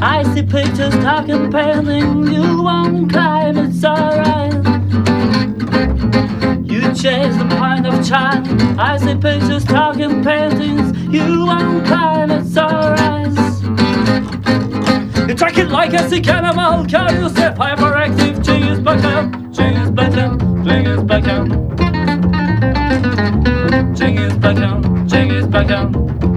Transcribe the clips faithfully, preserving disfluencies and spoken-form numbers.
I see pictures talking painting. You won't climb, it's alright. You chase the point of child. I see pictures talking paintings. You won't climb, it's alright. You track it like a sick animal. Can you say hyperactive? Genghis Bakan, Genghis Bakan, Genghis Bakan, Genghis Bakan, Genghis Bakan,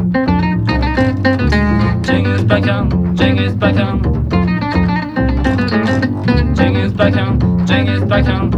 Genghis Bakan, Genghis Bakan, Genghis Bakan, Genghis Bakan.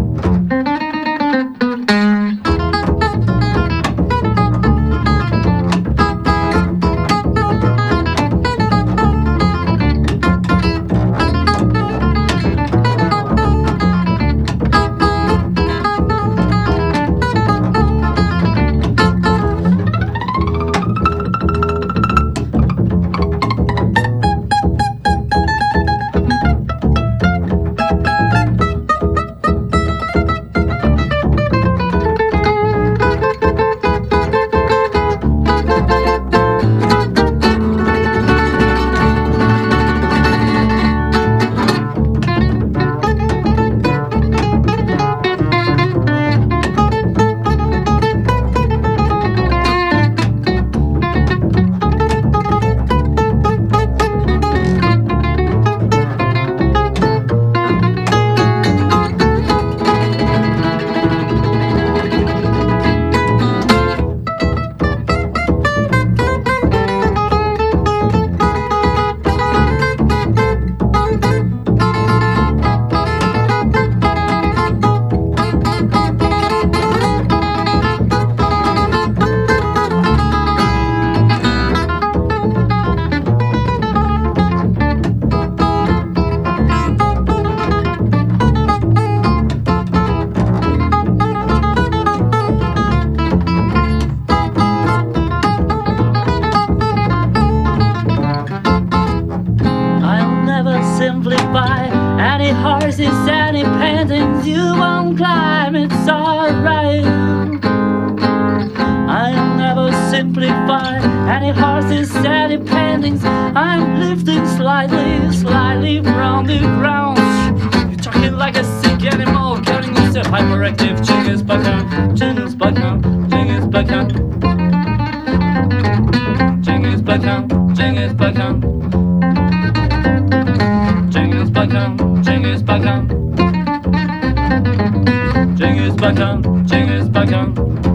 Simplify any horses, any paintings. You won't climb, it's alright. I'll never simplify any horses, any paintings. I'm lifting slightly, slightly from the ground. You're talking like a sick animal, counting yourself hyperactive. Genghis Bakan, Genghis Bakan, Genghis Bakan, Genghis Bakan, Genghis Bakan, Genghis Bakan, Genghis Bakan, Genghis Bakan, Genghis Bakan.